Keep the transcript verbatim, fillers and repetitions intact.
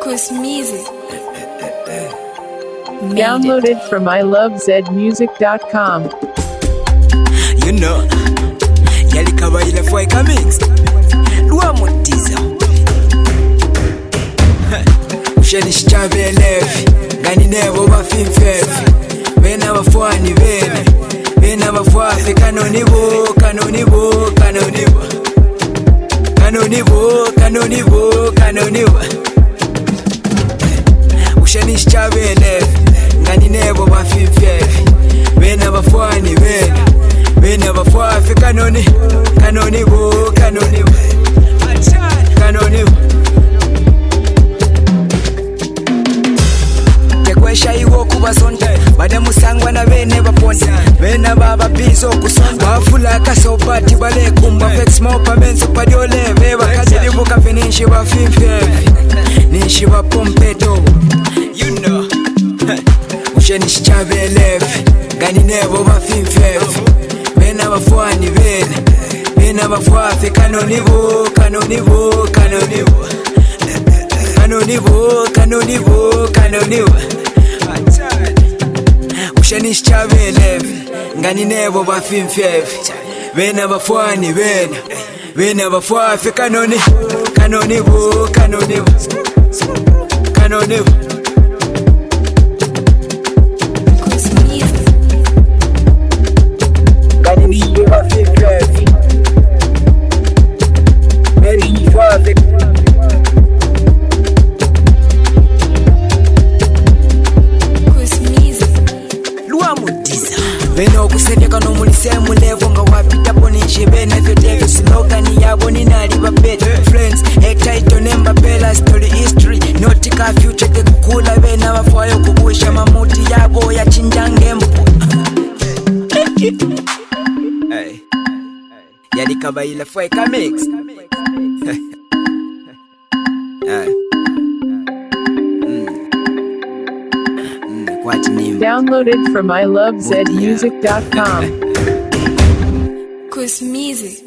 Chris Music. Downloaded from I love zed music dot com. You know, yali kawaila fwa mix. Lua motiza. Usheni shichabe lefi, gani nebo bafimfefi. Bena bafwani bene, bena bafwafe kanonibo, kanonibo, kanonibo. Kanonibo, kanonibo, kanonibo. Usheni shichabe lefi, gani nebo bafimfefi. Bena bafwani bene, bena bafwafe kanoni, kanonibo, kanonibo. Kanonibo. Tekwesha iwo kubasonda, bade musangwa na bene baponda. Bena baba bizo kusonda, bafula kasobati bale kumba vex mopa menzo padiole beba kadeli buka finishi ba fimfe. Nishi ba pompeto. You know. Usheni shichabe lefi, gani nebo ba fimfe. Bena bafwani bene, bena bafwafe kanonibo, kanonibo, kanonibo. Kanonibo, kanonibo, kanonibo. Usheni shichabe lefi, ngani nebo bafimfefi. Bena bafwani bena, bena bafwafe kanoni, kanonibo, kanonibo. Kanonibo. Chris Music. Ngani nebo bafimfefi. Bena bafwafe. Chris Music. Beno kusendeka no mulisemu levo nga wapita ponishe bena vyote vyo slogan yabo ni nali babete friends a title number bella story history not ka future ke kukula bena bafayo kubusha mamuti yabo ya chinjange mpo hey yali kabaila fwe ka mix hey Downloaded from I love zed music dot com. Chris Music.